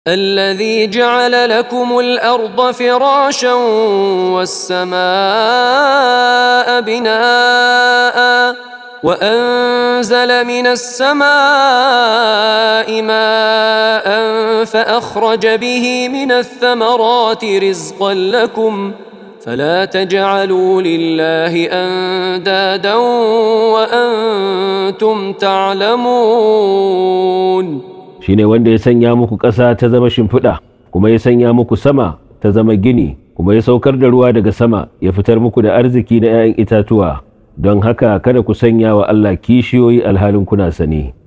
الذي جعل لكم الأرض فراشا والسماء بناء وأنزل من السماء ماء فأخرج به من الثمرات رزقا لكم فلا تجعلوا لله أندادا وأنتم تعلمون. shine wanda ya sanya muku ƙasa ta zama shimfiɗa kuma ya sanya muku sama ta zama gini kuma ya saukar da ruwa daga sama ya fitar muku da arziki na 'ya'yan itatuwa don haka kada ku sanya wa Allah kishiyoyi alhalin kuna sani.